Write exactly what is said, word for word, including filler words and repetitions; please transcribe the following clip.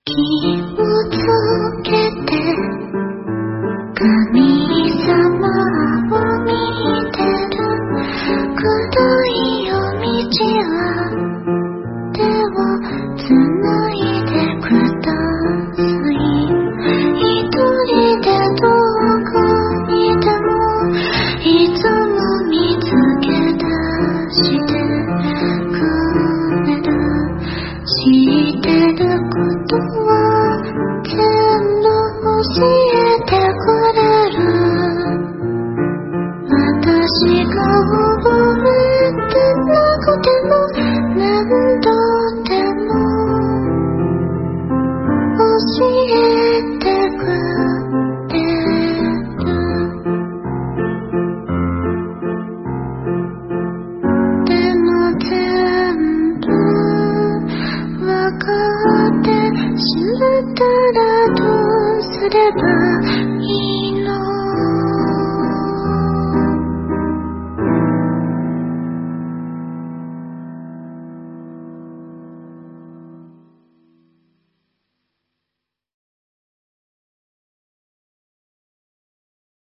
気をつけて神様を見てる暗い夜道は手をつないでください。一人でどこにでもいつも見つけ出してくれる。知ってることは全部教えてくれる。私が覚えてなくても何度でも教えてくれる。でも全部わかって知ったらどうすれば